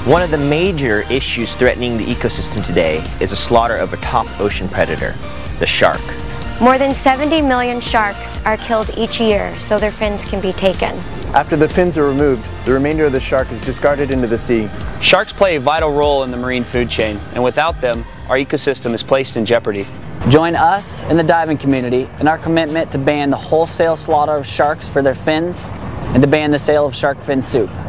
One of the major issues threatening the ecosystem today is the slaughter of a top ocean predator, the shark. More than 70 million sharks are killed each year so their fins can be taken. After the fins are removed, the remainder of the shark is discarded into the sea. Sharks play a vital role in the marine food chain, and without them, our ecosystem is placed in jeopardy. Join us in the diving community in our commitment to ban the wholesale slaughter of sharks for their fins and to ban the sale of shark fin soup.